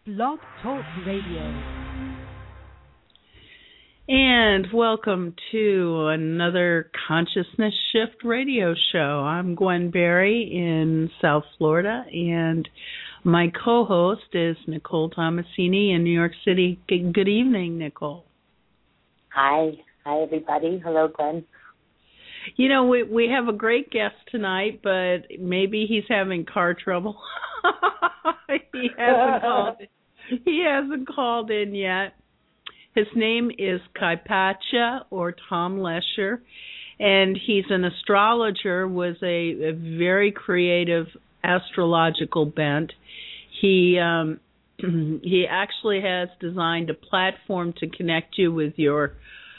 Blog Talk Radio. And welcome to another Consciousness Shift radio show. I'm Gwen Berry in South Florida, and my co-host is Nicole Tomasini in New York City. Good evening, Nicole. Hi. Hi, everybody. Hello, Gwen. You know, we have a great guest tonight, but maybe he's having car trouble. He hasn't called in yet. His name is Kaipacha, or Tom Lesher, and he's an astrologer with a very creative astrological bent. He actually has designed a platform to connect you with your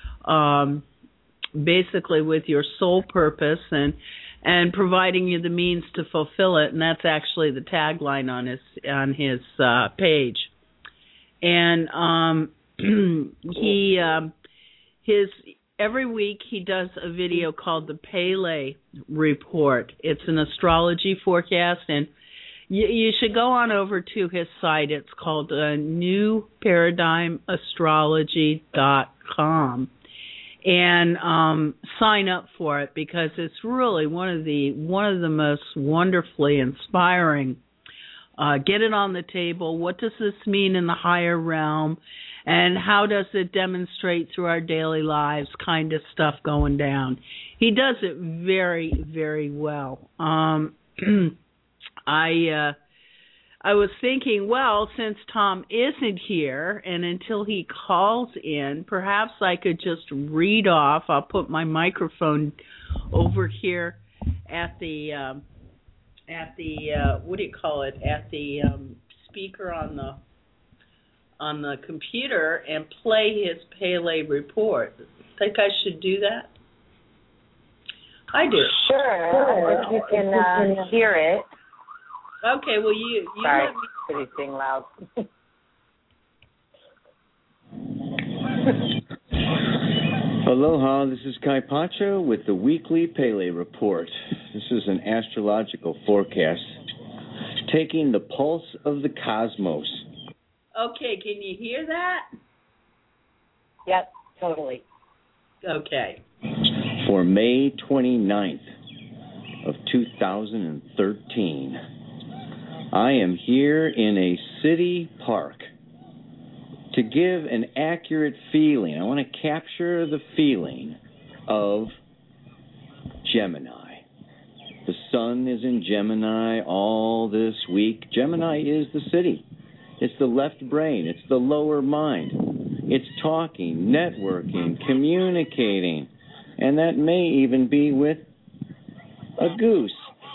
basically with your soul purpose and providing you the means to fulfill it, and that's actually the tagline on his page. And every week he does a video called the Pele Report. It's an astrology forecast, and you should go on over to his site. It's called newparadigmastrology.com. And sign up for it, because it's really one of the most wonderfully inspiring. Get it on the table. What does this mean in the higher realm, and how does it demonstrate through our daily lives? Kind of stuff going down. He does it very, very well. I was thinking, well, since Tom isn't here, and until he calls in, perhaps I could just read off. I'll put my microphone over here at the what do you call it? At the speaker on the computer, and play his Pele report. Think I should do that? I do. Sure. If you can hear it. Okay, well, you Sorry, let me... pretty thing loud. Aloha, this is Kaipacha with the weekly Pele Report. This is an astrological forecast taking the pulse of the cosmos. Okay, can you hear that? Yep, totally. Okay. For May 29th of 2013. I am here in a city park to give an accurate feeling. I want to capture the feeling of Gemini. The sun is in Gemini all this week. Gemini is the city. It's the left brain. It's the lower mind. It's talking, networking, communicating, and that may even be with a goose.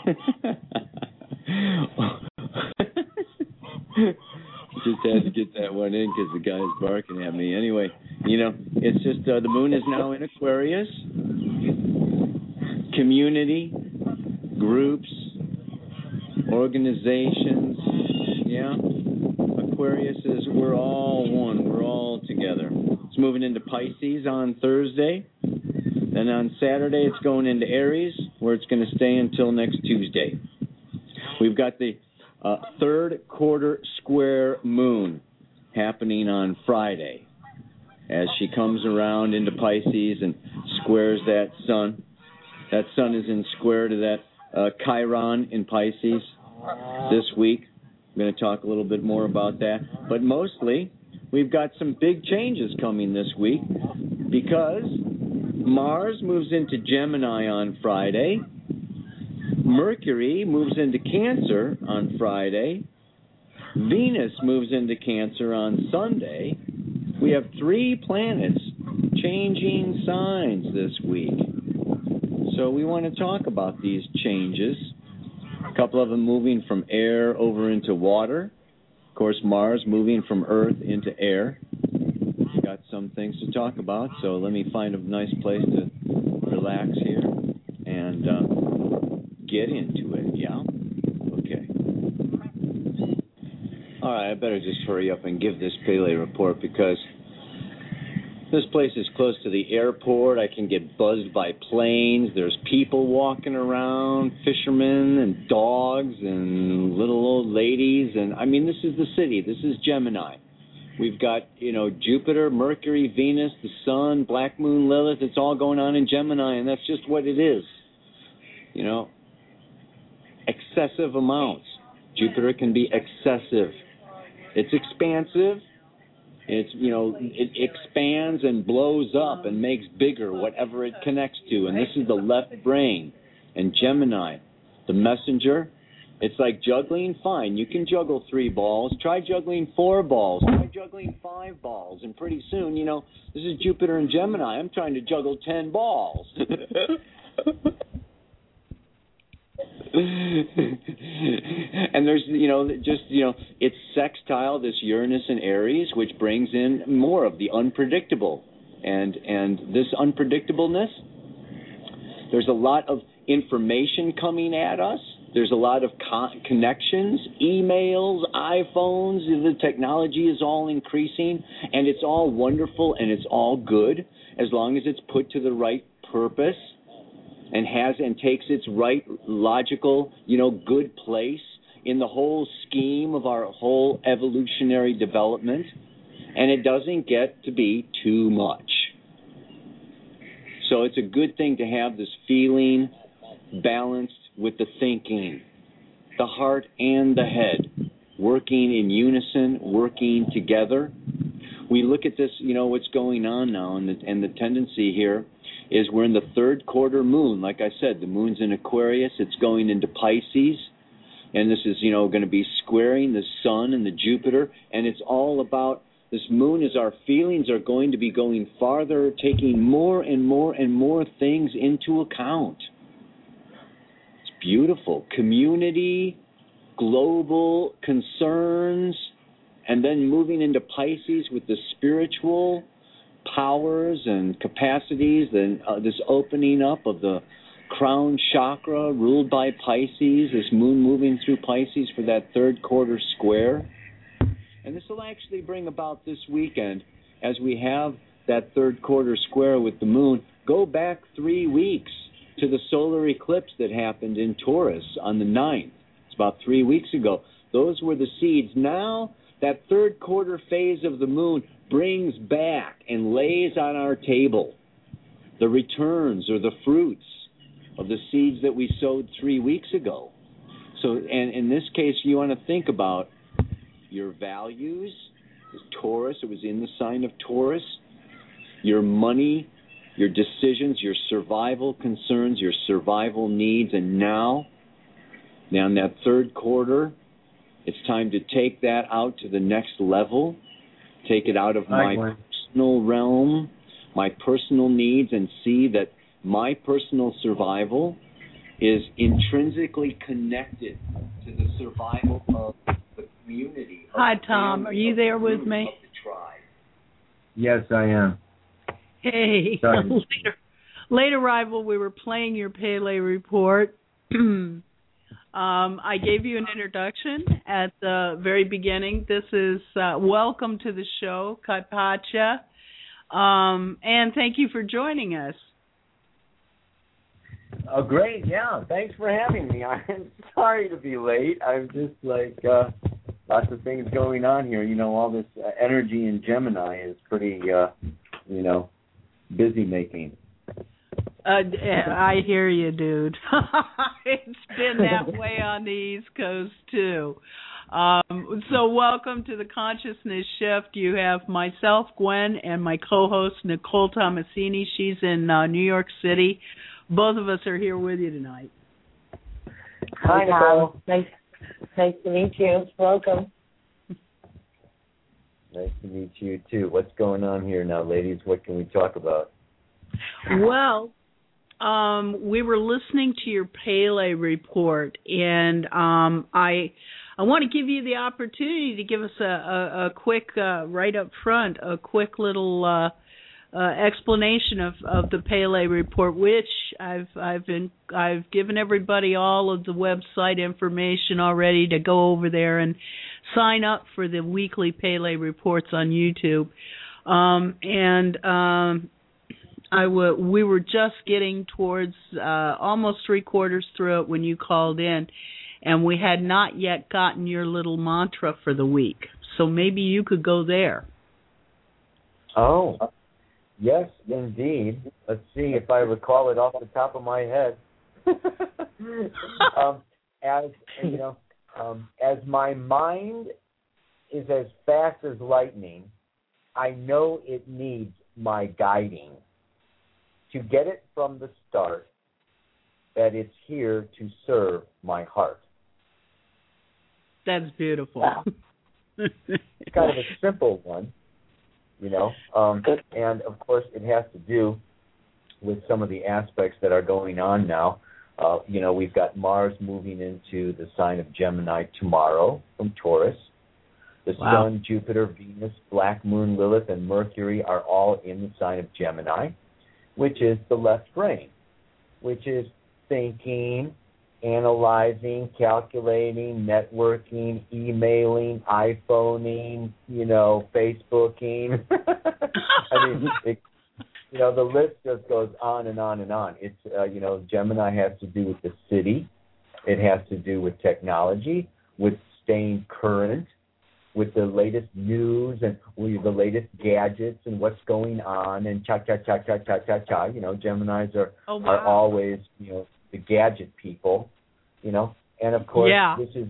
Just had to get that one in because the guy's barking at me. Anyway, it's just the moon is now in Aquarius. Community, groups, organizations. Yeah, Aquarius is we're all one. We're all together. It's moving into Pisces on Thursday. Then on Saturday, it's going into Aries, where it's going to stay until next Tuesday. We've got the third quarter square moon happening on Friday as she comes around into Pisces and squares that sun. That sun is in square to that Chiron in Pisces this week. I'm going to talk a little bit more about that. But mostly, we've got some big changes coming this week because Mars moves into Gemini on Friday. Mercury moves into Cancer on Friday. Venus moves into Cancer on Sunday. We have 3 planets changing signs this week. So we want to talk about these changes. A couple of them moving from air over into water. Of course, Mars moving from Earth into air. Got some things to talk about, so let me find a nice place to relax here and get into it, yeah? Okay. All right, I better just hurry up and give this Pele report because This place is close to the airport. I can get buzzed by planes. There's people walking around, fishermen and dogs and little old ladies. And, I mean, this is the city. This is Gemini. We've got, Jupiter, Mercury, Venus, the Sun, Black Moon, Lilith. It's all going on in Gemini, and that's just what it is. Excessive amounts. Jupiter can be excessive. It's expansive. It's, it expands and blows up and makes bigger whatever it connects to. And this is the left brain. And Gemini, the messenger, it's like juggling. Fine, you can juggle 3 balls. Try juggling 4 balls. Try juggling 5 balls. And pretty soon, this is Jupiter and Gemini. I'm trying to juggle 10 balls. And there's, it's sextile, this Uranus and Aries, which brings in more of the unpredictable. And this unpredictableness, there's a lot of information coming at us. There's a lot of connections, emails, iPhones. The technology is all increasing, and it's all wonderful, and it's all good as long as it's put to the right purpose and takes its right logical, good place in the whole scheme of our whole evolutionary development, and it doesn't get to be too much. So it's a good thing to have this feeling balanced with the thinking, the heart and the head, working in unison, working together. We look at this, what's going on now, and the tendency here is we're in the 3rd quarter moon. Like I said, the moon's in Aquarius. It's going into Pisces. And this is, going to be squaring the sun and the Jupiter. And it's all about, this moon is our feelings are going to be going farther, taking more and more and more things into account. It's beautiful. Community, global concerns, and then moving into Pisces with the spiritual powers and capacities, and this opening up of the crown chakra ruled by Pisces, this moon moving through Pisces for that 3rd quarter square. And this will actually bring about this weekend, as we have that 3rd quarter square with the moon, go back 3 weeks to the solar eclipse that happened in Taurus on the 9th. It's about 3 weeks ago. Those were the seeds. Now, that 3rd quarter phase of the moon brings back and lays on our table the returns or the fruits of the seeds that we sowed 3 weeks ago. So, and in this case, you want to think about your values. Taurus, it was in the sign of Taurus. Your money, your decisions, your survival concerns, your survival needs. And now in that 3rd quarter, it's time to take that out to the next level. Take it out of my personal realm, my personal needs, and see that my personal survival is intrinsically connected to the survival of the community. Hi, Tom. Are you there with me? Of the tribe. Yes, I am. Hey. Late arrival, we were playing your Pele report. I gave you an introduction at the very beginning. This is welcome to the show, Kaipacha, and thank you for joining us. Oh, great. Yeah, thanks for having me. I'm sorry to be late. I'm just lots of things going on here. All this energy in Gemini is pretty, busy making. I hear you, dude. It's been that way on the East Coast, too. So welcome to the Consciousness Shift. You have myself, Gwen, and my co-host, Nicole Tomasini. She's in New York City. Both of us are here with you tonight. Hi, Nicole. Nice to meet you. Welcome. Nice to meet you, too. What's going on here now, ladies? What can we talk about? Well, we were listening to your Pele report, and I want to give you the opportunity to give us a quick, right up front, a quick little explanation of the Pele report, which I've given everybody all of the website information already to go over there and sign up for the weekly Pele reports on YouTube. We were just getting towards almost 3/4 through it when you called in, and we had not yet gotten your little mantra for the week. So maybe you could go there. Oh, yes, indeed. Let's see if I recall it off the top of my head. As you know, as my mind is as fast as lightning, I know it needs my guiding to get it from the start that it's here to serve my heart. That's beautiful. Wow. It's kind of a simple one, you know, and of course it has to do with some of the aspects that are going on now. You know, we've got Mars moving into the sign of Gemini tomorrow from Taurus. The Sun, Jupiter, Venus, Black Moon, Lilith, and Mercury are all in the sign of Gemini, which is the left brain, which is thinking, analyzing, calculating, networking, emailing, iPhoning, you know, Facebooking. I mean, you know, the list just goes on and on and on. It's, you know, Gemini has to do with the city. It has to do with technology, with staying current, with the latest news and the latest gadgets and what's going on and cha-cha-cha-cha-cha-cha-cha. You know, Geminis are always, you know, the gadget people, you know. And, of course, this is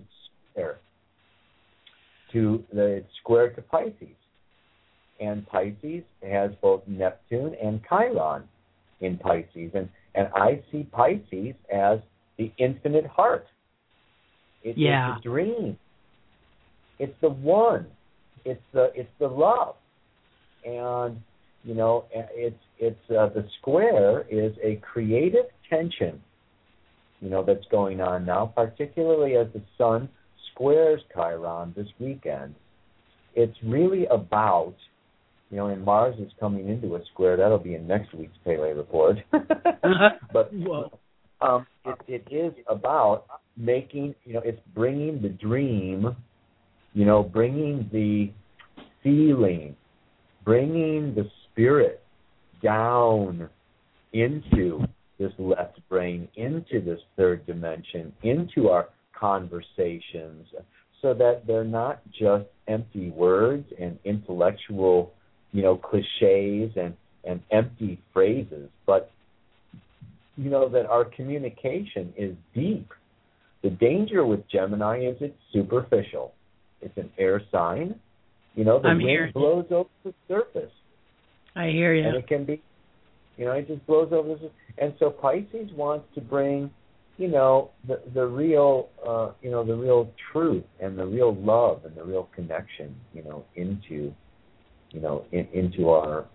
square to Pisces. And Pisces has both Neptune and Chiron in Pisces. And I see Pisces as the infinite heart. It's a dream. It's the one. It's the love. And, you know, it's the square is a creative tension, you know, that's going on now, particularly as the Sun squares Chiron this weekend. It's really about, you know, and Mars is coming into a square. That'll be in next week's Pele report. But it is about making, you know, it's bringing the dream, you know, bringing the feeling, bringing the spirit down into this left brain, into this third dimension, into our conversations, so that they're not just empty words and intellectual, you know, cliches and empty phrases, but, you know, that our communication is deep. The danger with Gemini is it's superficial. It's an air sign. You know, the wind blows over the surface. I hear you. And it can be, you know, it just blows over the surface. And so Pisces wants to bring, you know, the real, you know, the real truth and the real love and the real connection, you know, into, you know, into our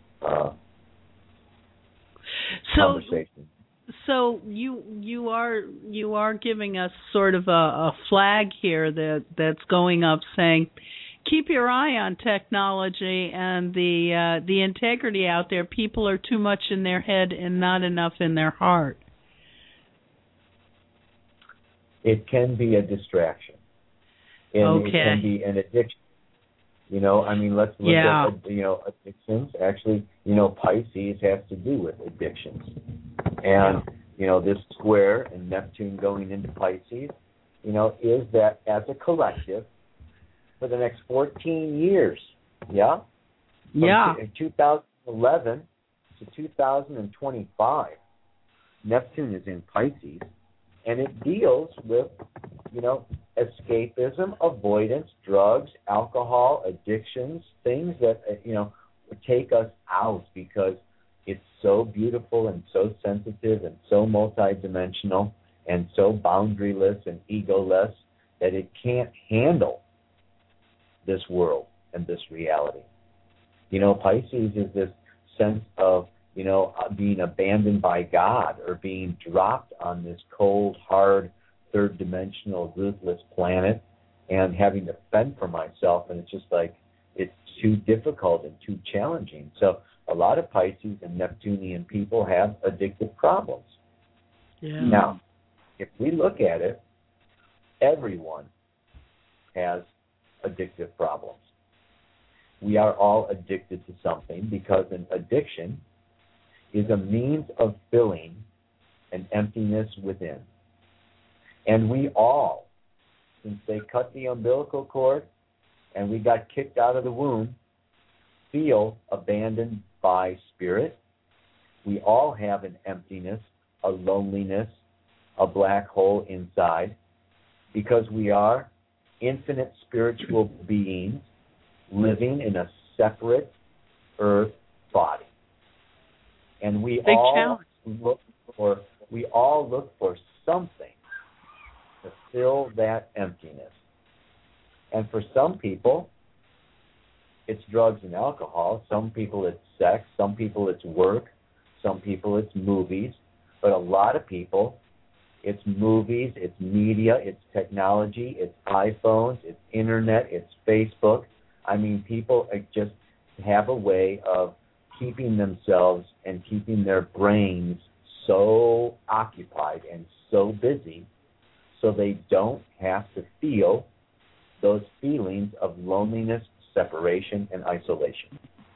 conversation. So you are giving us sort of a flag here that's going up saying, keep your eye on technology and the integrity out there. People are too much in their head and not enough in their heart. It can be a distraction. And it can be an addiction. You know, I mean, let's look at, you know, addictions. Actually, you know, Pisces has to do with addictions. And, you know, this square and Neptune going into Pisces, you know, is that as a collective for the next 14 years, From 2011 to 2025, Neptune is in Pisces, and it deals with, you know, escapism, avoidance, drugs, alcohol, addictions, things that, you know, take us out because it's so beautiful and so sensitive and so multidimensional and so boundaryless and egoless that it can't handle this world and this reality. You know, Pisces is this sense of, you know, being abandoned by God or being dropped on this cold, hard, third-dimensional, ruthless planet and having to fend for myself. And it's just like, it's too difficult and too challenging. So a lot of Pisces and Neptunian people have addictive problems. Yeah. Now, if we look at it, everyone has addictive problems. we are all addicted to something, because an addiction is a means of filling an emptiness within. And we all, since they cut the umbilical cord and we got kicked out of the womb, feel abandoned by spirit. We all have an emptiness, a loneliness, a black hole inside, because we are infinite spiritual beings living in a separate earth body. And we all look for something to fill that emptiness. And for some people, it's drugs and alcohol. Some people it's sex. Some people it's work. Some people it's movies. But a lot of people, it's movies, it's media, it's technology, it's iPhones, it's internet, it's Facebook. I mean, people just have a way of keeping themselves and keeping their brains so occupied and so busy so they don't have to feel those feelings of loneliness, separation, and isolation.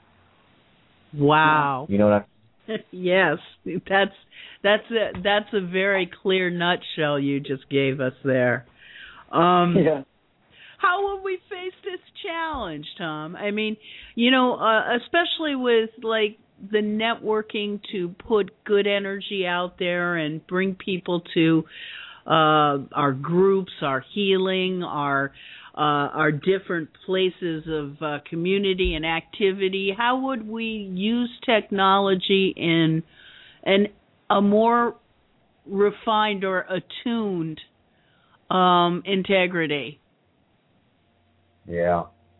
Wow. You know what Yes, that's a very clear nutshell you just gave us there. Yeah. How will we face this challenge, Tom? I mean, especially with like the networking to put good energy out there and bring people to our groups, our healing, our different places of community and activity. How would we use technology in a more refined or attuned integrity? Yeah.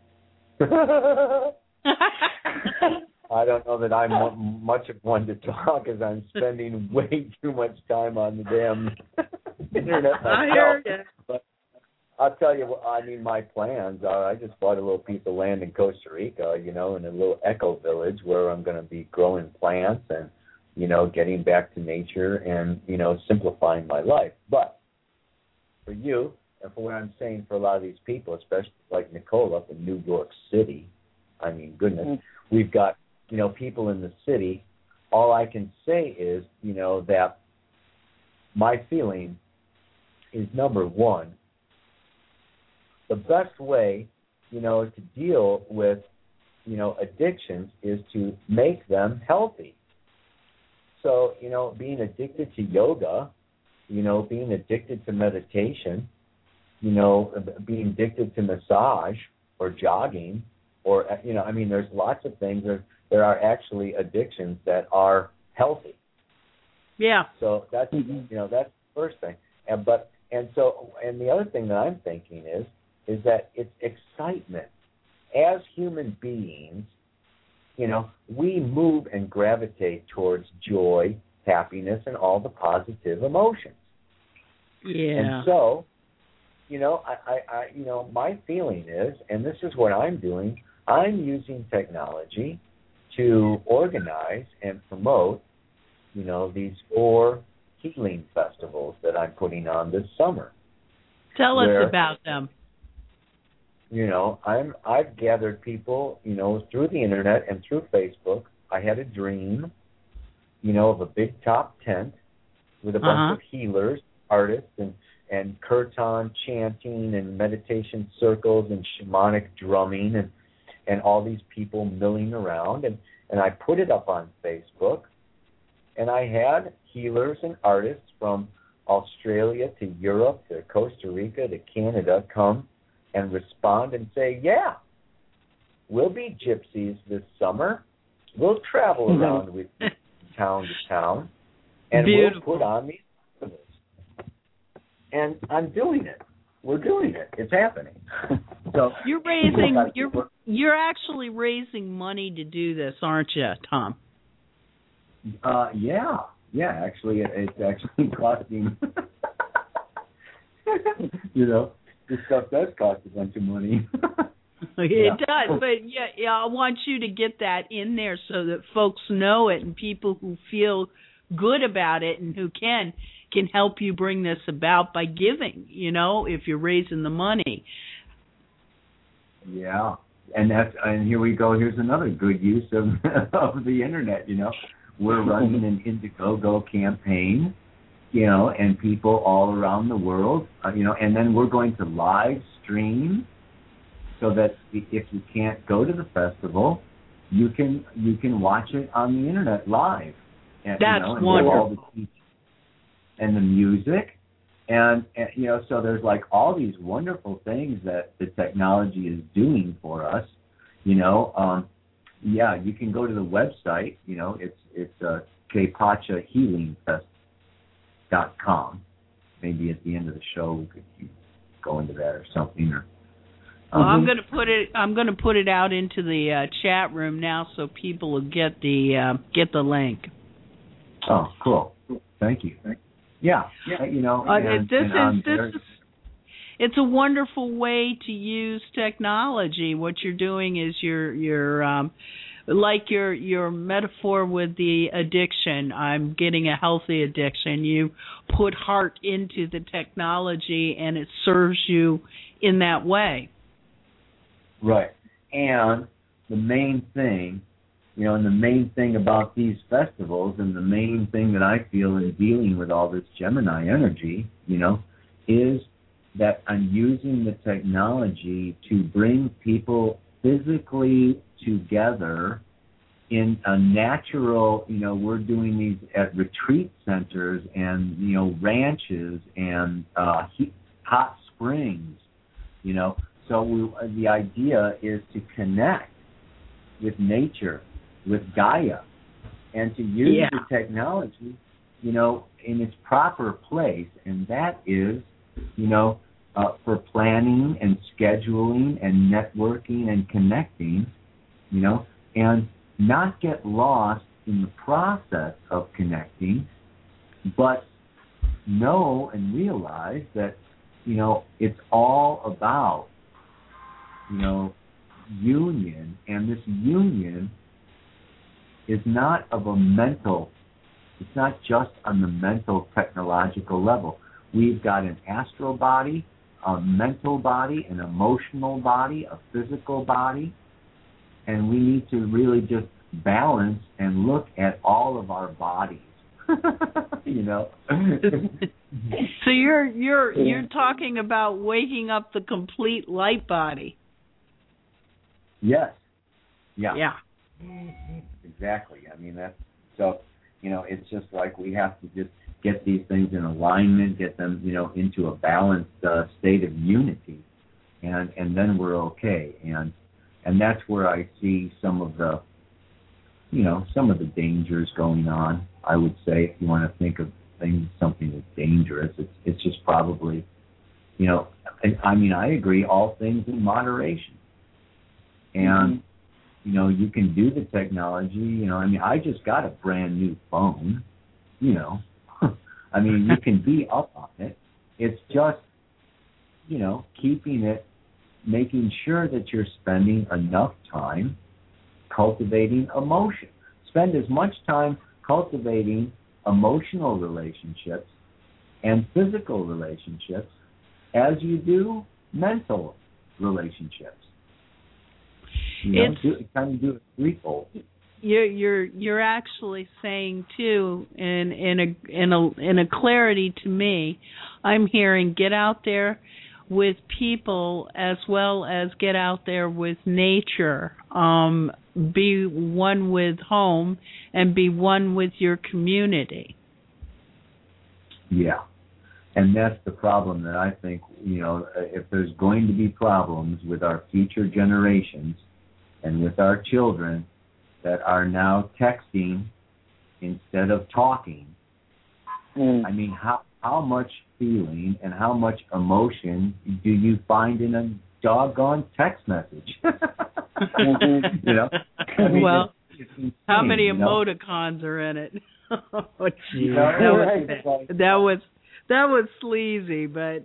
I don't know that I'm much of one to talk, as I'm spending way too much time on the damn internet myself. I hear you. But I'll tell you what, I mean, my plans are, I just bought a little piece of land in Costa Rica, in a little eco village where I'm going to be growing plants and, getting back to nature and, simplifying my life. But for you, and for what I'm saying for a lot of these people, especially like Nicole up in New York City, I mean, goodness, we've got, people in the city. All I can say is, that my feeling is, number one, the best way, to deal with, addictions is to make them healthy. So, being addicted to yoga, being addicted to meditation, being addicted to massage or jogging, or, there's lots of things. There are actually addictions that are healthy. Yeah. So that's, that's the first thing. And the other thing that I'm thinking is that it's excitement. As human beings, we move and gravitate towards joy, happiness, and all the positive emotions. Yeah. And so, my feeling is, and this is what I'm doing, I'm using technology to organize and promote, these 4 healing festivals that I'm putting on this summer. Tell us about them. I've gathered people, through the internet and through Facebook. I had a dream, of a big top tent with a bunch of healers, artists, and kirtan chanting and meditation circles and shamanic drumming and all these people milling around. And I put it up on Facebook. And I had healers and artists from Australia to Europe to Costa Rica to Canada come and respond and say, yeah, we'll be gypsies this summer. We'll travel around with you town to town, and we'll put on these festivals. And I'm doing it. We're doing it. It's happening. So you're actually raising money to do this, aren't you, Tom? Yeah. Actually, it's actually costing. This stuff does cost a bunch of money. It does, but yeah, I want you to get that in there so that folks know it, and people who feel good about it and who can help you bring this about by giving. If you're raising the money. Yeah. and here we go. Here's another good use of of the internet. We're running an Indiegogo campaign, and people all around the world, and then we're going to live stream so that if you can't go to the festival, you can watch it on the internet live. And, That's and wonderful. all the teaching and the music. And so there's like all these wonderful things that the technology is doing for us. You can go to the website. It's kpachahealingfest.com. Maybe at the end of the show we could go into that or something. Well, I'm going to put it out into the chat room now so people will get the link. Oh, cool. Thank you. Yeah. It's a wonderful way to use technology. What you're doing is you're like your metaphor with the addiction. I'm getting a healthy addiction. You put heart into the technology, and it serves you in that way. Right. And the main thing, and the main thing about these festivals, and the main thing that I feel in dealing with all this Gemini energy, is that I'm using the technology to bring people physically together in a natural, we're doing these at retreat centers and, ranches and hot springs, So the idea is to connect with nature, with Gaia, and to use the technology, in its proper place, and that is, for planning and scheduling and networking and connecting, and not get lost in the process of connecting, but know and realize that, it's all about, union, and this union is not of a mental, it's not just on the mental technological level. We've got an astral body, a mental body, an emotional body, a physical body, and we need to really just balance and look at all of our bodies. So you're talking about waking up the complete light body. Yes. Yeah. Yeah. Exactly. I mean, that's so. It's just like we have to just get these things in alignment, get them, into a balanced state of unity, and then we're okay. And that's where I see some of the, some of the dangers going on. I would say, if you want to think of things, something that's dangerous, it's just probably, I agree, all things in moderation. And, you can do the technology, I just got a brand new phone, you can be up on it. It's just, keeping it, making sure that you're spending enough time cultivating emotion. Spend as much time cultivating emotional relationships and physical relationships as you do mental relationships. Do it threefold. You're actually saying too, in a clarity to me, I'm hearing get out there with people as well as get out there with nature. Be one with home and be one with your community. Yeah. And that's the problem that I think, if there's going to be problems with our future generations and with our children that are now texting instead of talking, how much feeling and how much emotion do you find in a doggone text message? Well, it's insane, how many emoticons are in it? Oh, geez. That was sleazy, but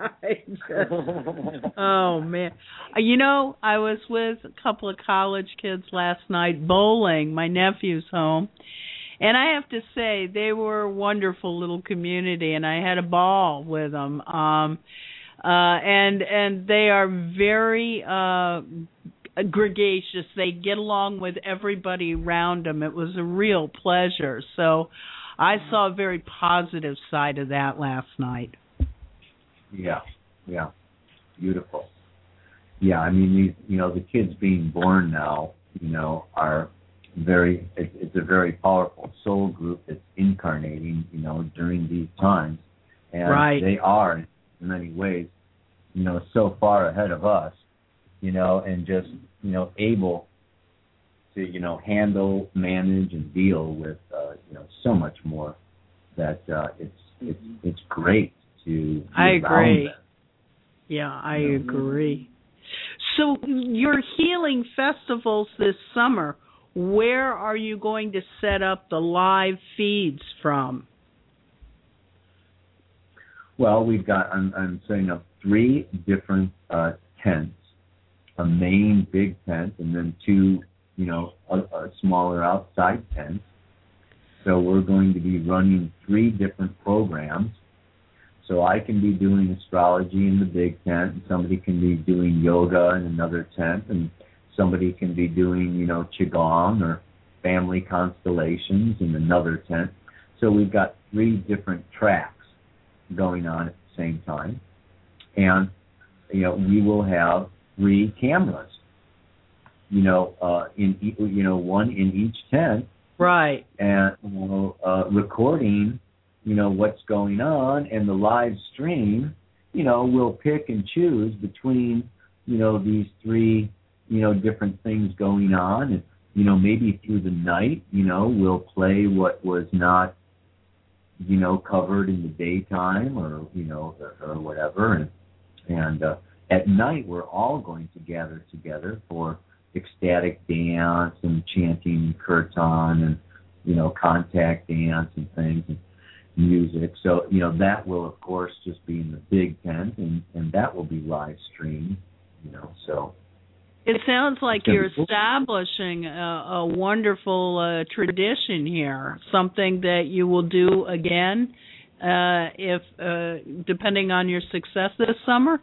oh man. I was with a couple of college kids last night bowling, my nephew's home. And I have to say, they were a wonderful little community, and I had a ball with them. And they are very gregarious. They get along with everybody around them. It was a real pleasure. So I saw a very positive side of that last night. Yeah, beautiful. Yeah, I mean, the kids being born now, are it's a very powerful soul group that's incarnating, during these times. And right. They are, in many ways, so far ahead of us, and just, able to, handle, manage, and deal with, so much more that it's great to be I agree. around them. Yeah, I agree. So your healing festivals this summer, where are you going to set up the live feeds from? Well, I'm setting up 3 different tents, a main big tent, and then 2, smaller outside tents. So we're going to be running 3 different programs. So I can be doing astrology in the big tent, and somebody can be doing yoga in another tent, and somebody can be doing, qigong or family constellations in another tent. So we've got 3 different tracks going on at the same time. And, we will have 3 cameras, one in each tent. Right. And recording, what's going on, and the live stream, we'll pick and choose between, these 3, different things going on. And, maybe through the night, we'll play what was not, covered in the daytime or whatever. And at night, we're all going to gather together for ecstatic dance and chanting kirtan and, contact dance and things and music. So, that will, of course, just be in the big tent, and that will be live streamed, so. It sounds like you're establishing a wonderful tradition here, something that you will do again if depending on your success this summer?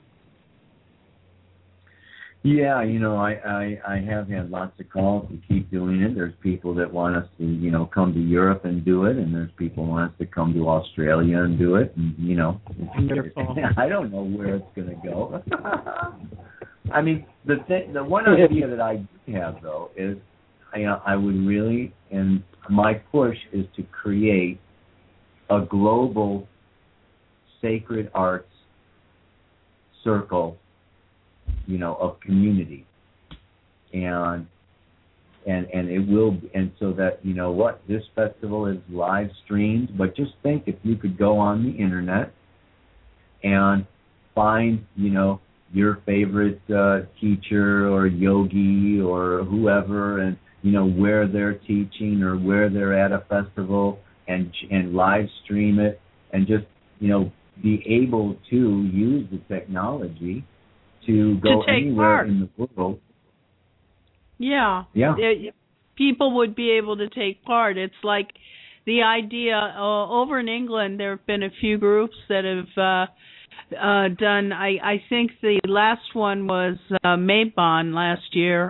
Yeah, I have had lots of calls to keep doing it. There's people that want us to, come to Europe and do it, and there's people who want us to come to Australia and do it. And, Wonderful. I don't know where it's going to go. I mean, the one idea that I have, though, is I would really, and my push is to create a global sacred arts circle, of community, and it will, and so that this festival is live streamed. But just think, if you could go on the internet and find your favorite teacher or yogi or whoever, and where they're teaching or where they're at a festival, and live stream it, and just be able to use the technology to go anywhere part. in the world. Yeah. People would be able to take part. It's like the idea over in England, there have been a few groups that have done, I think the last one was Mabon last year.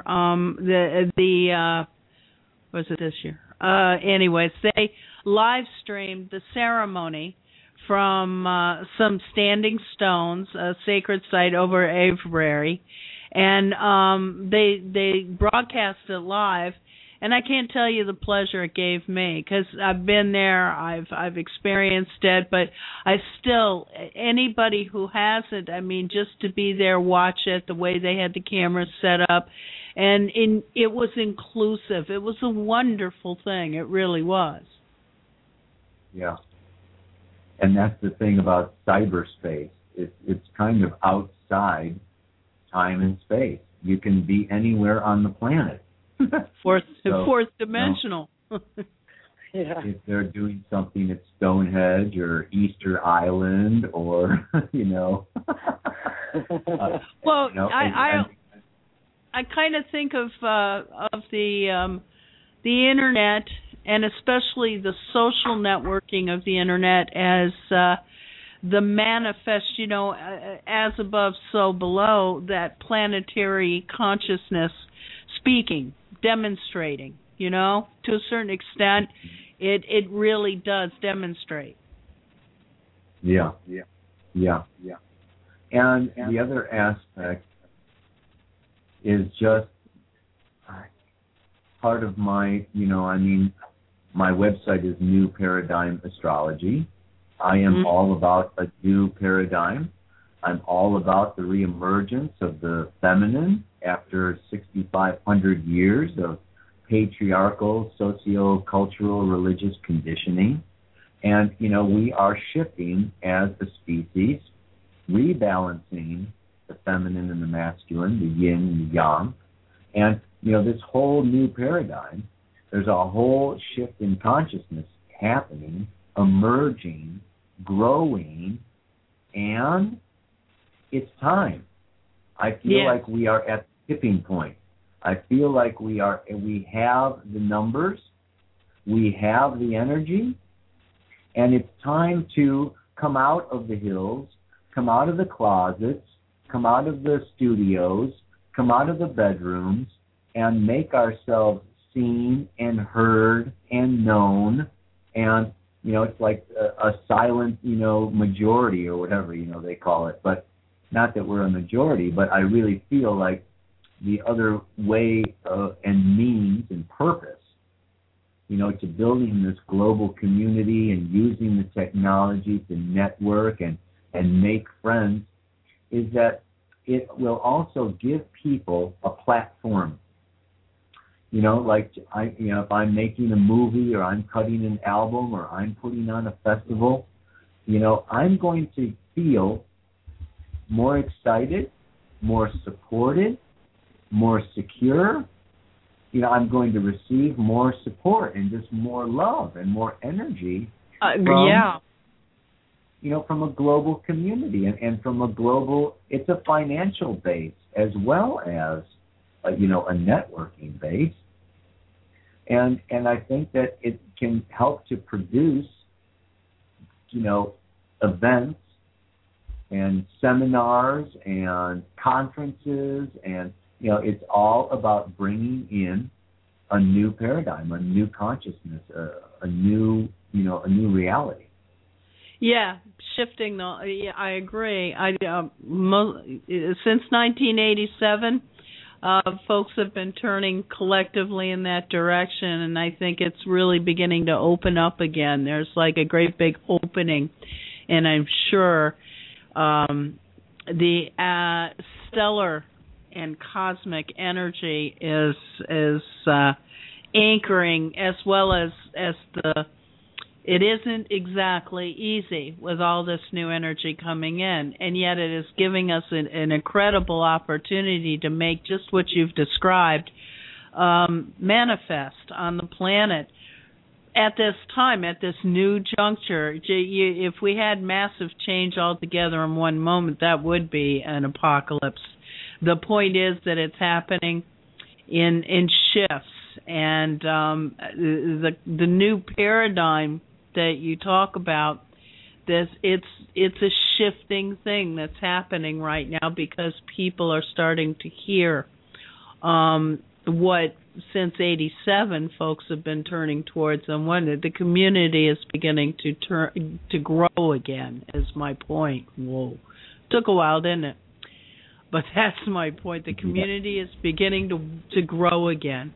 Was it this year? Anyways, they live streamed the ceremony from some standing stones, a sacred site over Avebury, and they broadcast it live. And I can't tell you the pleasure it gave me, because I've been there, I've experienced it, but I still, anybody who hasn't, just to be there, watch it, the way they had the cameras set up, and it was inclusive. It was a wonderful thing. It really was. Yeah. And that's the thing about cyberspace. It's kind of outside time and space. You can be anywhere on the planet. Fourth dimensional. If they're doing something at Stonehenge or Easter Island or, I kind of think of the internet, and especially the social networking of the internet, as the manifest, as above, so below, that planetary consciousness speaking, demonstrating, to a certain extent, it really does demonstrate. Yeah. And the other aspect is just part of my, my website is New Paradigm Astrology. I am all about a new paradigm. I'm all about the reemergence of the feminine after 6,500 years of patriarchal, socio-cultural, religious conditioning. And, we are shifting as a species, rebalancing the feminine and the masculine, the yin and the yang. And, this whole new paradigm, there's a whole shift in consciousness happening, emerging, growing, and it's time. I feel like we are at the tipping point. I feel like we have the numbers, we have the energy, and it's time to come out of the hills, come out of the closets, come out of the studios, come out of the bedrooms, and make ourselves seen and heard and known. And, it's like a silent, majority or whatever, they call it. But not that we're a majority, but I really feel like the other way and means and purpose, to building this global community and using the technology to network and make friends, is that it will also give people a platform. If I'm making a movie or I'm cutting an album or I'm putting on a festival, I'm going to feel more excited, more supported, more secure. I'm going to receive more support and just more love and more energy from a global community and from a global, it's a financial base as well as, a networking base. And I think that it can help to produce, events and seminars and conferences, and it's all about bringing in a new paradigm, a new consciousness, a new reality. Yeah, shifting. I agree. Since 1987, folks have been turning collectively in that direction, and I think it's really beginning to open up again. There's like a great big opening, and I'm sure the stellar and cosmic energy is anchoring, as well as it isn't exactly easy with all this new energy coming in, and yet it is giving us an incredible opportunity to make just what you've described manifest on the planet at this time, at this new juncture. If we had massive change altogether in one moment, that would be an apocalypse. The point is that it's happening in shifts, and the new paradigm that you talk about, it's a shifting thing that's happening right now, because people are starting to hear what since '87 folks have been turning towards, and when the community is beginning to grow again. Is my point. Whoa, took a while, didn't it? But that's my point. The community is beginning to grow again.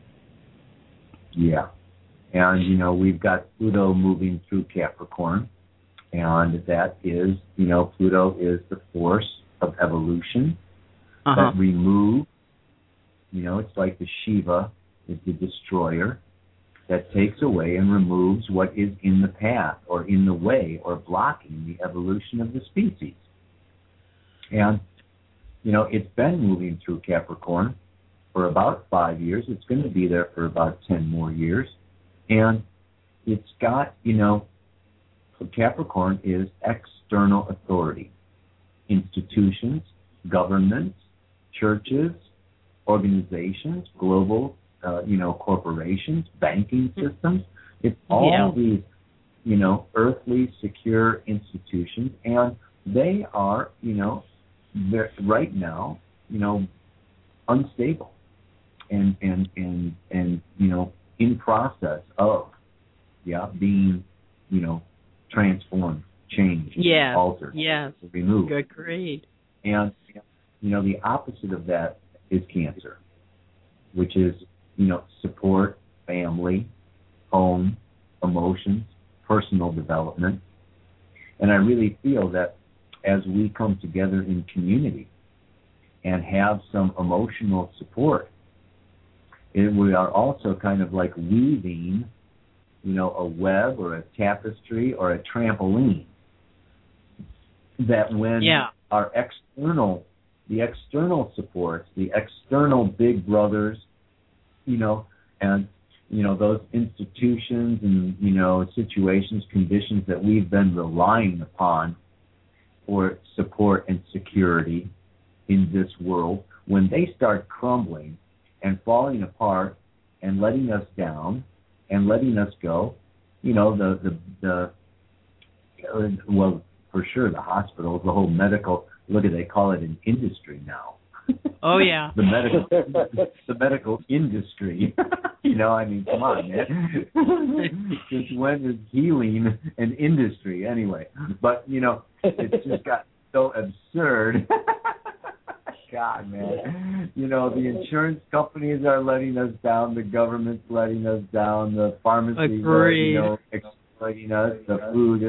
Yeah. And, we've got Pluto moving through Capricorn, and that is, Pluto is the force of evolution that removes, it's like the Shiva is the destroyer that takes away and removes what is in the path or in the way or blocking the evolution of the species. And, it's been moving through Capricorn for about 5 years. It's going to be there for about 10 more years. And it's got, Capricorn is external authority. Institutions, governments, churches, organizations, global, corporations, banking systems. It's all these, earthly, secure institutions. And they are, they're right now, unstable. and in process of being transformed, changed, altered, removed. Good, great. And the opposite of that is cancer, which is support, family, home, emotions, personal development. And I really feel that as we come together in community and have some emotional support, we are also kind of like weaving, a web or a tapestry or a trampoline that when our the external supports, the external big brothers, and those institutions and situations, conditions that we've been relying upon for support and security in this world, when they start crumbling and falling apart and letting us down and letting us go, well, for sure, the hospitals, the whole medical, they call it an industry now. Oh yeah. the medical industry. Come on, man. Since when is healing an industry anyway? But it's just got so absurd. God, man. The insurance companies are letting us down, the government's letting us down, the pharmacies are, exploiting us, the food.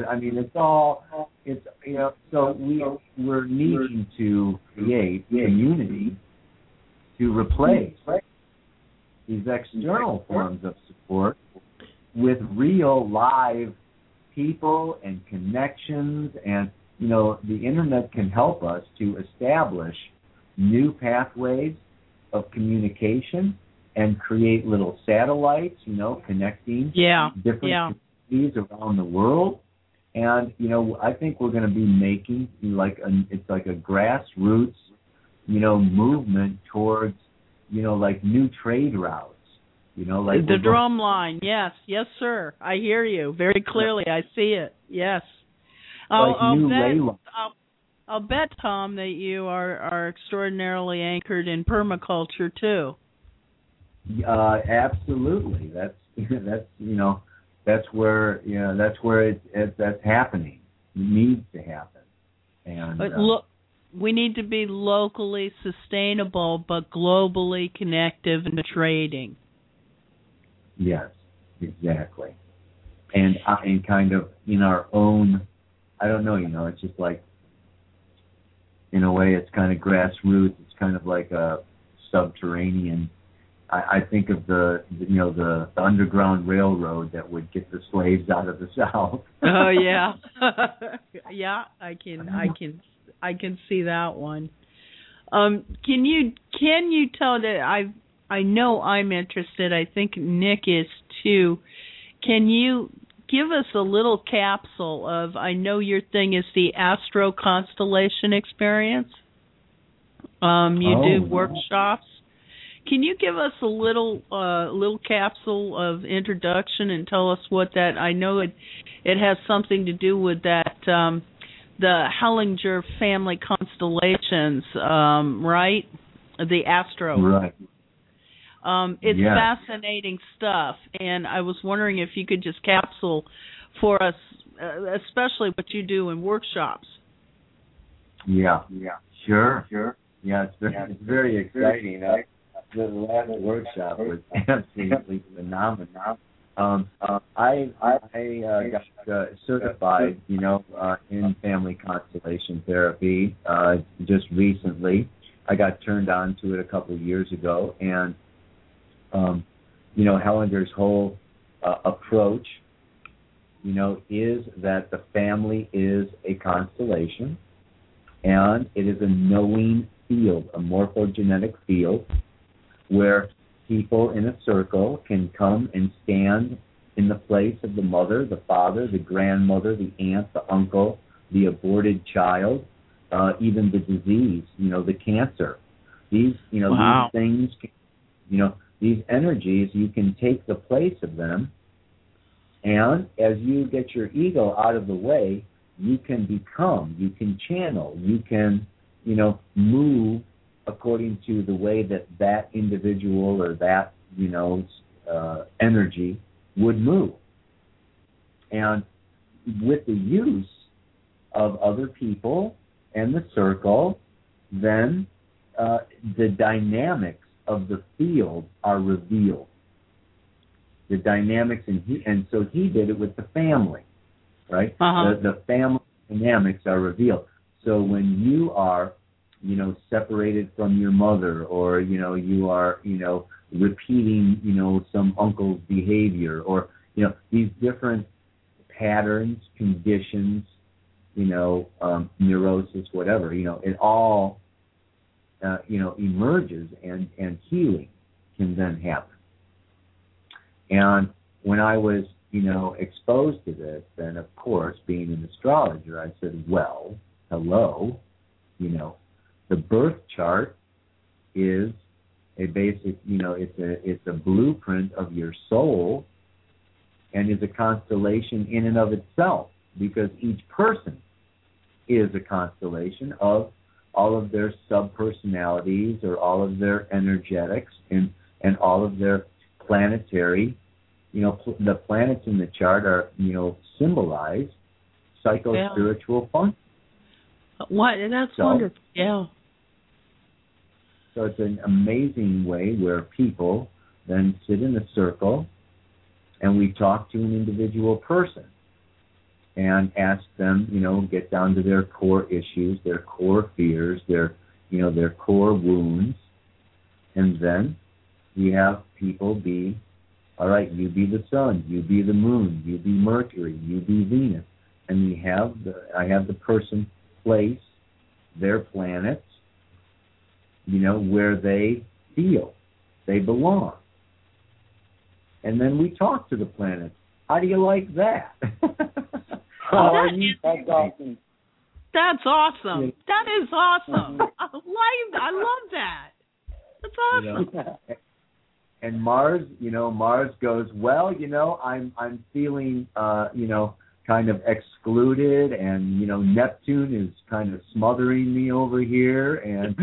So we're needing to create community to replace these external forms of support with real live people and connections, and the internet can help us to establish new pathways of communication and create little satellites, connecting different communities around the world. And I think we're going to be making it's like a grassroots movement towards new trade routes, like the drum line. Yes sir, I hear you very clearly. I see it. Yes. I'll bet, Tom, that you are extraordinarily anchored in permaculture too. Absolutely. That's where that's happening. It needs to happen. And look, we need to be locally sustainable but globally connective and trading. Yes, exactly. And kind of in our own, I don't know, it's just like, in a way, it's kind of grassroots. It's kind of like a subterranean. I think of the Underground Railroad that would get the slaves out of the South. Oh yeah, yeah. I can see that one. Can you tell that I know I'm interested. I think Nick is too. Can you give us a little capsule of? I know your thing is the Astro Constellation Experience. You do workshops. Can you give us a little capsule of introduction and tell us what that? I know it has something to do with that the Hellinger family constellations, right? The Astro. Right. It's fascinating stuff, and I was wondering if you could just capsule for us, especially what you do in workshops. Yeah. Sure. Yeah, it's very exciting. The last workshop was absolutely phenomenal. I got certified, in family constellation therapy just recently. I got turned on to it a couple of years ago, and Hellinger's whole approach, is that the family is a constellation, and it is a knowing field, a morphogenetic field, where people in a circle can come and stand in the place of the mother, the father, the grandmother, the aunt, the uncle, the aborted child, even the disease, the cancer. These, wow. These things, these energies, you can take the place of them, and as you get your ego out of the way, you can become, you can channel, you can, move according to the way that individual or that, energy would move. And with the use of other people and the circle, then the dynamics of the field are revealed. The dynamics, and so he did it with the family, right? Uh-huh. The family dynamics are revealed. So when you are, separated from your mother, or you are, repeating, some uncle's behavior, or these different patterns, conditions, neurosis, whatever, it all, emerges, and healing can then happen. And when I was, exposed to this, then of course, being an astrologer, I said, well, hello, the birth chart is a basic, it's a blueprint of your soul, and is a constellation in and of itself, because each person is a constellation of all of their sub-personalities, or all of their energetics, and all of their planetary, the planets in the chart are, symbolize psycho-spiritual functions. What? That's wonderful. Yeah. So it's an amazing way where people then sit in a circle, and we talk to an individual person and ask them, get down to their core issues, their core fears, their core wounds. And then we have people be, all right, you be the sun, you be the moon, you be Mercury, you be Venus. And I have the person place their planets, where they feel they belong. And then we talk to the planets. How do you like that? That's awesome. That's awesome. That is awesome. I love that. That's awesome. And Mars, Mars goes, well, I'm feeling, kind of excluded, and, Neptune is kind of smothering me over here, and,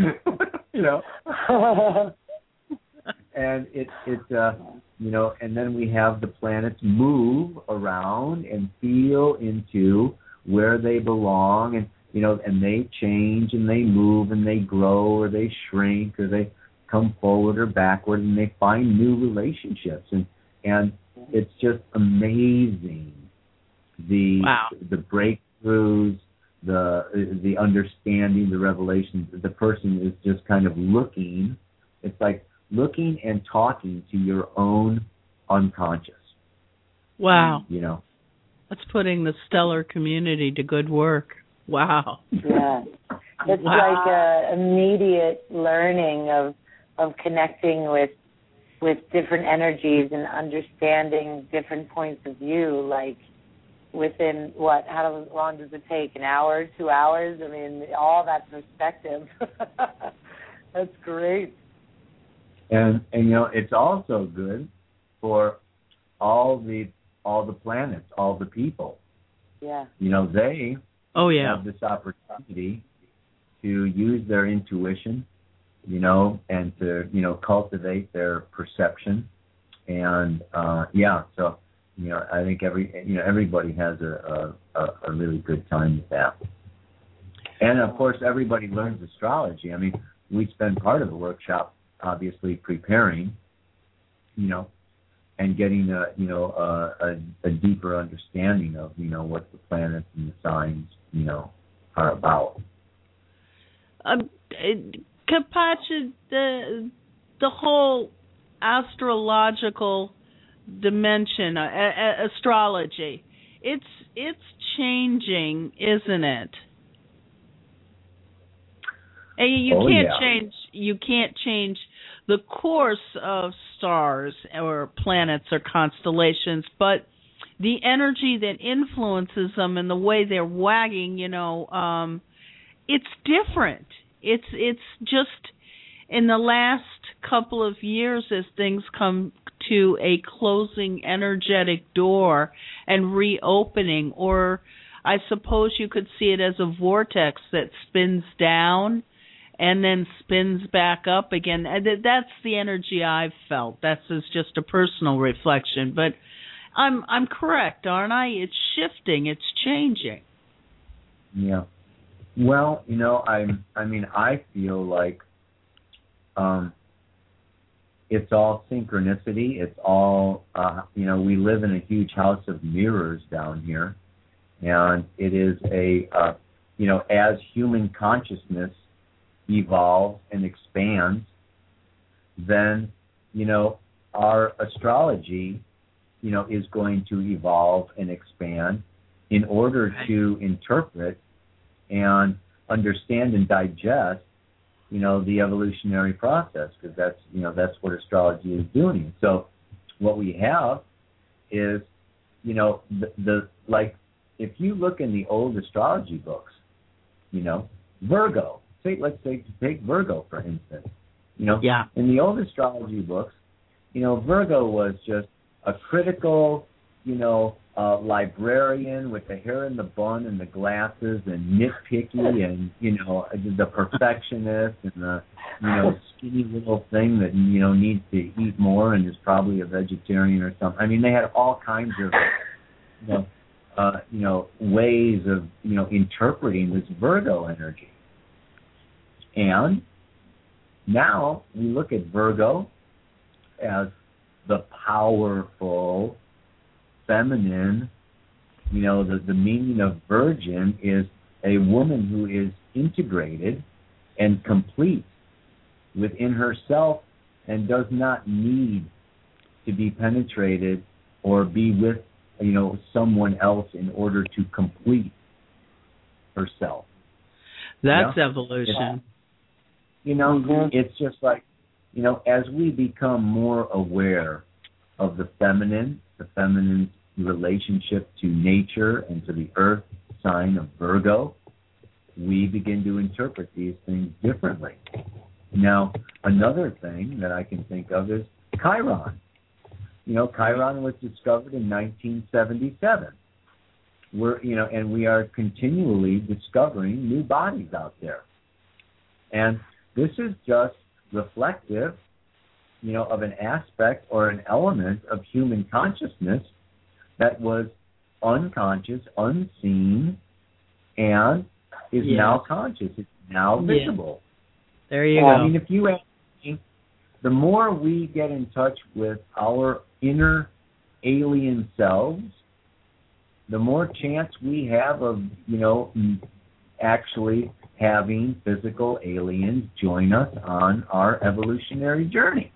and it's and then we have the planets move around and feel into where they belong, and, and they change, and they move, and they grow, or they shrink, or they come forward or backward, and they find new relationships, and it's just amazing the breakthroughs, the understanding, the revelations. The person is just kind of looking. It's like looking and talking to your own unconscious. Wow. That's putting the stellar community to good work. Wow. Yeah. It's like a immediate learning of connecting with different energies and understanding different points of view, like within how long does it take? An hour, 2 hours? I mean, all that perspective. That's great. And it's also good for all the planets, all the people. Yeah. They have this opportunity to use their intuition, and to, cultivate their perception. And, so, I think everybody has a really good time with that. And, of course, everybody learns astrology. I mean, we spend part of the workshop, obviously, preparing, and getting a deeper understanding of, what the planets and the signs, are about. Kapacha, the whole astrological dimension, astrology, it's changing, isn't it? And you can't change the course of stars or planets or constellations, but the energy that influences them and the way they're wagging, it's different. It's just in the last couple of years, as things come to a closing energetic door and reopening, or I suppose you could see it as a vortex that spins down and then spins back up again. That's the energy I've felt. That's just a personal reflection, but I'm correct, aren't I? It's shifting, it's changing. Yeah. Well, I feel like it's all synchronicity. It's all, we live in a huge house of mirrors down here, and it is as human consciousness evolves and expands, then, our astrology, is going to evolve and expand in order to interpret and understand and digest, the evolutionary process, because that's what astrology is doing. So what we have is, if you look in the old astrology books, Virgo, let's take Virgo for instance, in the old astrology books, Virgo was just a critical, librarian with the hair in the bun and the glasses and nitpicky and, the perfectionist and the, skinny little thing that, needs to eat more and is probably a vegetarian or something. I mean, they had all kinds of, ways of, interpreting this Virgo energy. And now we look at Virgo as the powerful, feminine, the meaning of virgin is a woman who is integrated and complete within herself and does not need to be penetrated or be with, someone else in order to complete herself. That's evolution. It's just like, as we become more aware of the feminine's relationship to nature and to the earth sign of Virgo, we begin to interpret these things differently. Now, another thing that I can think of is Chiron. Chiron was discovered in 1977. And we are continually discovering new bodies out there. And this is just reflective, of an aspect or an element of human consciousness that was unconscious, unseen, and is now conscious. It's now visible. There you go. I mean, if you ask me, the more we get in touch with our inner alien selves, the more chance we have of, actually having physical aliens join us on our evolutionary journey.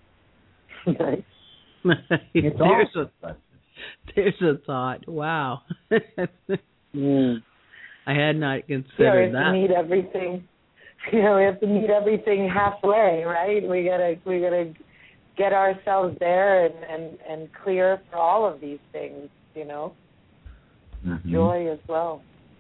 It's there's a thought. Wow. I had not considered that. We have to meet everything. We have to meet everything halfway, right? We gotta get ourselves there and clear for all of these things, Mm-hmm. Joy as well.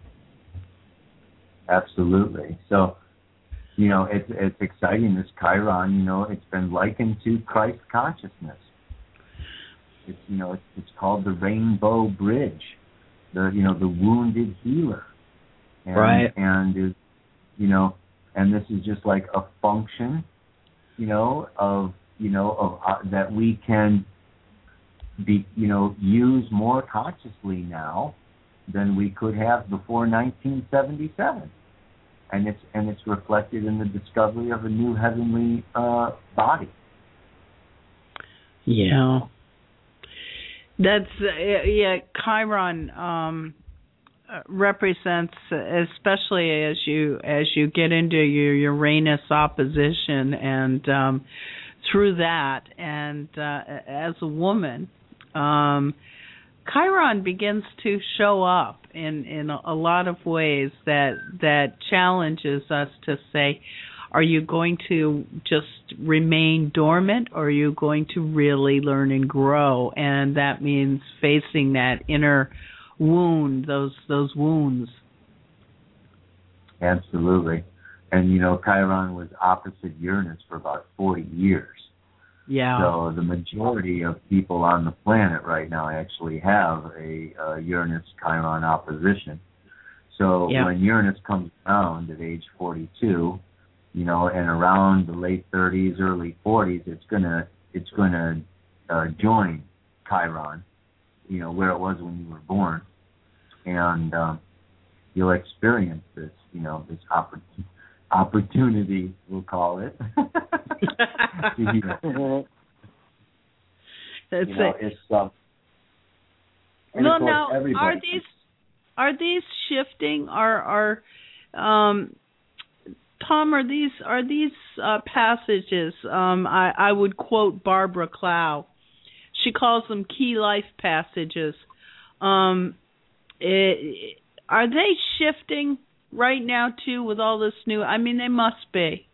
Absolutely. So, it's exciting. This Chiron, it's been likened to Christ consciousness. It's it's called the Rainbow Bridge, the wounded healer, right? And is and this is just like a function, of that we can be use more consciously now than we could have before 1977. And it's reflected in the discovery of a new heavenly body. Yeah, that's Chiron represents, especially as you get into your Uranus opposition, and through that, and as a woman, Chiron begins to show up in a lot of ways that challenges us to say, are you going to just remain dormant, or are you going to really learn and grow? And that means facing that inner wound, those wounds. Absolutely. And, Chiron was opposite Uranus for about 40 years. Yeah. So the majority of people on the planet right now actually have a Uranus-Chiron opposition. So when Uranus comes around at age 42, and around the late 30s, early 40s, it's gonna join Chiron, where it was when you were born, and you'll experience this, this opportunity, we'll call it. That's it's well, now are these shifting? Tom, are these passages? I would quote Barbara Clow. She calls them key life passages. Are they shifting right now too with all this new? I mean, they must be.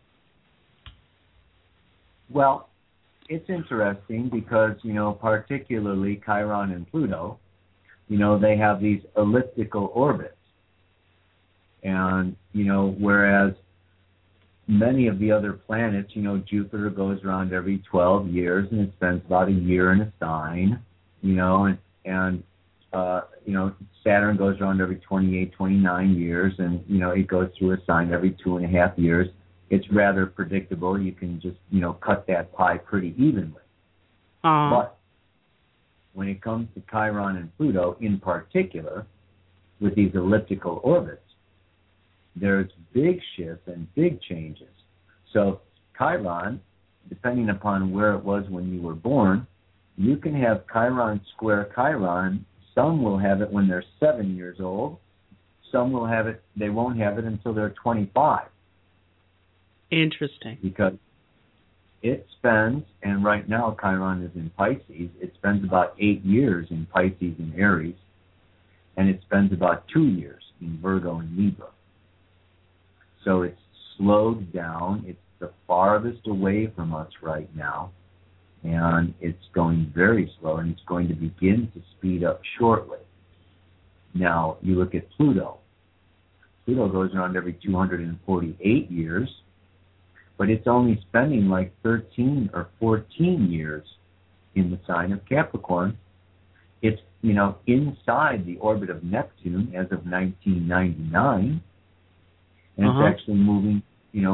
Well, it's interesting because particularly Chiron and Pluto, they have these elliptical orbits, and whereas many of the other planets, Jupiter goes around every 12 years and it spends about a year in a sign, and Saturn goes around every 28, 29 years, and it goes through a sign every 2.5 years. It's rather predictable. You can just cut that pie pretty evenly. But when it comes to Chiron and Pluto in particular, with these elliptical orbits, there's big shifts and big changes. So Chiron, depending upon where it was when you were born, you can have Chiron square Chiron. Some will have it when they're 7 years old. Some will have it, they won't have it until they're 25. Interesting. Because it spends, and right now Chiron is in Pisces, it spends about 8 years in Pisces and Aries, and it spends about 2 years in Virgo and Libra. So it's slowed down. It's the farthest away from us right now, and it's going very slow, and it's going to begin to speed up shortly. Now, you look at Pluto. Pluto goes around every 248 years, but it's only spending like 13 or 14 years in the sign of Capricorn. It's, inside the orbit of Neptune as of 1999, and it's actually moving,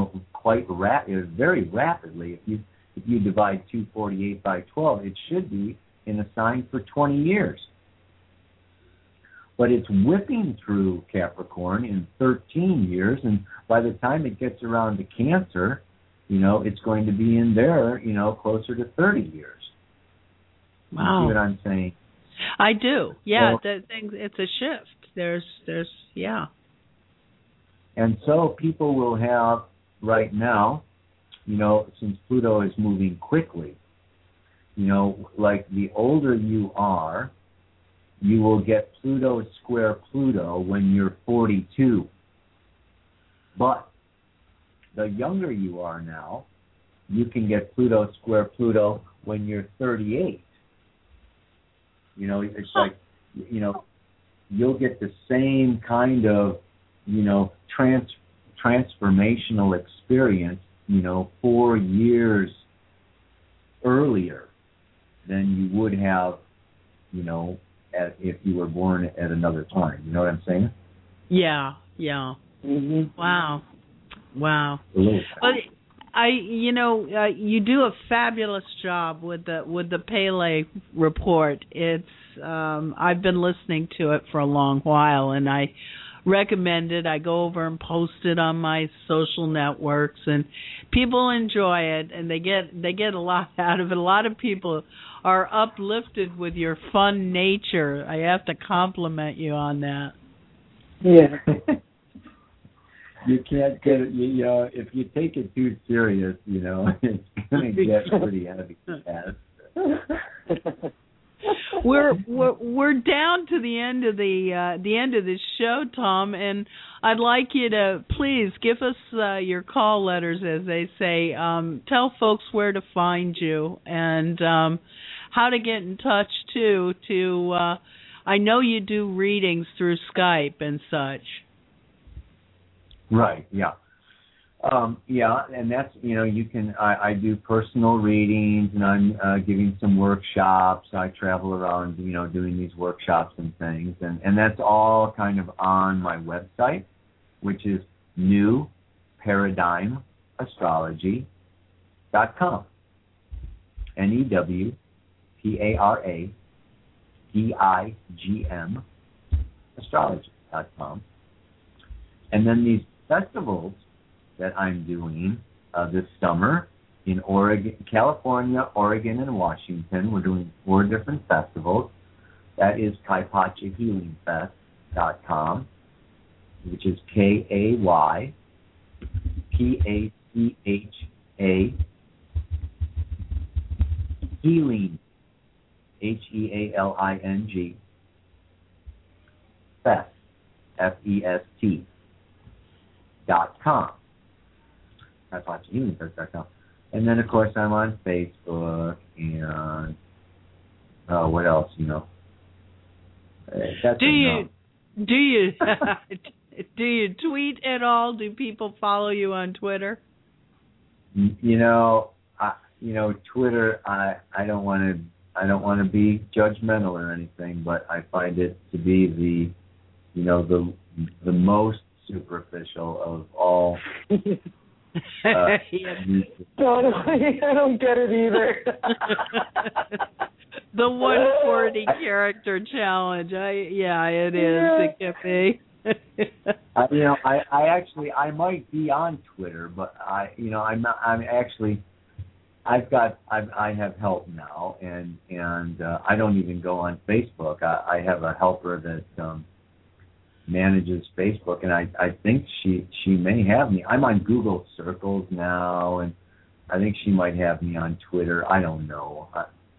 very rapidly. If you divide 248 by 12, it should be in a sign for 20 years. But it's whipping through Capricorn in 13 years, and by the time it gets around to Cancer, it's going to be in there, closer to 30 years. Wow. You see what I'm saying? I do. Yeah, it's a shift. There's. And so people will have right now, since Pluto is moving quickly, like the older you are, you will get Pluto square Pluto when you're 42. But the younger you are now, you can get Pluto square Pluto when you're 38. It's like, you'll get the same kind of, transformational experience, 4 years earlier than you would have, if you were born at another time. You know what I'm saying? Yeah. Mm-hmm. Wow. Well, you do a fabulous job with the Pele report. It's I've been listening to it for a long while, and I recommend it. I go over and post it on my social networks, and people enjoy it, and they get a lot out of it. A lot of people are uplifted with your fun nature. I have to compliment you on that. Yeah. You can't get it, if you take it too serious, it's going to get pretty heavy fast. We're down to the end of the end of this show, Tom, and I'd like you to please give us your call letters, as they say. Tell folks where to find you and how to get in touch too. I know you do readings through Skype and such. Right. Yeah. And that's, you can, I do personal readings, and I'm giving some workshops. I travel around, doing these workshops and things. And that's all kind of on my website, which is newparadigm.com. newparadigmastrology.com. NEWPARADIGM astrology.com. And then these festivals that I'm doing this summer in Oregon, California, Oregon, and Washington. We're doing 4 different festivals. That is KayPachaHealingFest.com, which is KayPacha Healing, HEALING, Fest, FEST.com. KayPachaHealingFest.com. And then, of course, I'm on Facebook and what else, you know? Do you tweet at all? Do people follow you on Twitter? Twitter. I don't want to be judgmental or anything, but I find it to be the most superficial of all. I don't get it either. The 140 character challenge. It is. It can be. I might be on Twitter, but I have help now, and I don't even go on Facebook. I have a helper that manages Facebook, and I think she may have me. I'm on Google Circles now, and I think she might have me on Twitter. I don't know.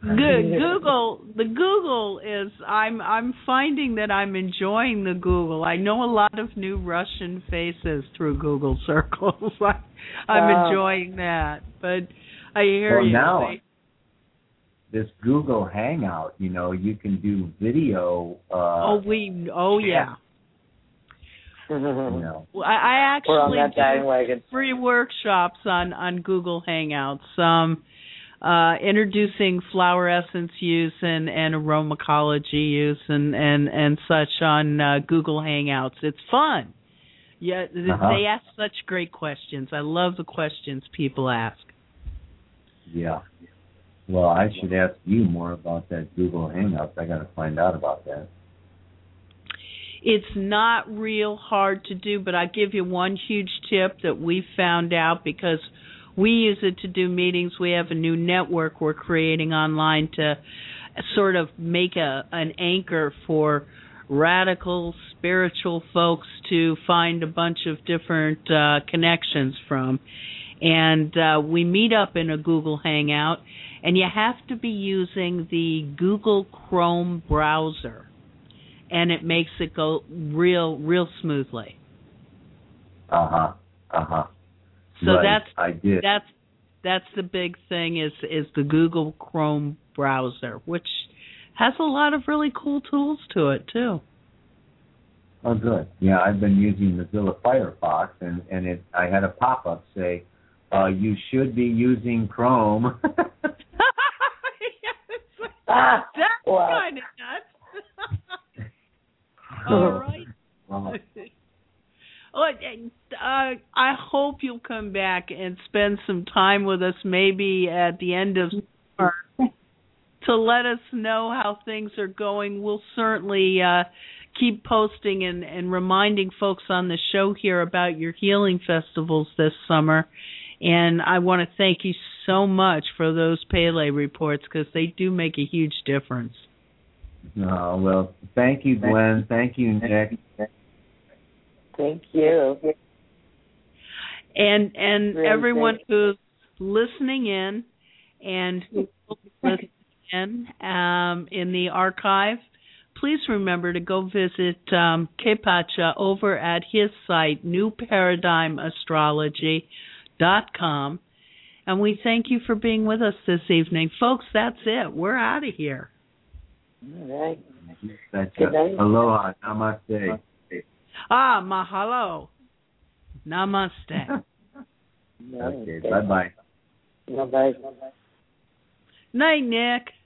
Google is. I'm finding that I'm enjoying the Google. I know a lot of new Russian faces through Google Circles. I'm enjoying that, but I hear you. Now, this Google Hangout, you can do video. Yeah. I actually do free workshops on Google Hangouts, introducing flower essence use and aromatology use and such on Google Hangouts. It's fun. Yeah, they ask such great questions. I love the questions people ask. Yeah. Well, I should ask you more about that Google Hangouts. I got to find out about that. It's not real hard to do, but I give you one huge tip that we found out because we use it to do meetings. We have a new network we're creating online to sort of make an anchor for radical spiritual folks to find a bunch of different connections from. And we meet up in a Google Hangout, and you have to be using the Google Chrome browser. And it makes it go real smoothly. So right. I did. That's the big thing is the Google Chrome browser, which has a lot of really cool tools to it too. Oh, good. Yeah, I've been using Mozilla Firefox, and I had a pop-up say, you should be using Chrome. That's kind of nuts. All right. I hope you'll come back and spend some time with us maybe at the end of summer to let us know how things are going. We'll certainly keep posting and reminding folks on the show here about your healing festivals this summer. And I want to thank you so much for those Pele reports because they do make a huge difference. Oh, well, thank you, Gwen. Thank you, Nick. Thank you. And everyone who's listening in and who will be listening in the archive, please remember to go visit KayPacha over at his site, newparadigmastrology.com. And we thank you for being with us this evening. Folks, that's it. We're out of here. All right. Good night. Aloha. Namaste. Mahalo. Namaste. Okay, bye-bye. Bye-bye. Night, Nick.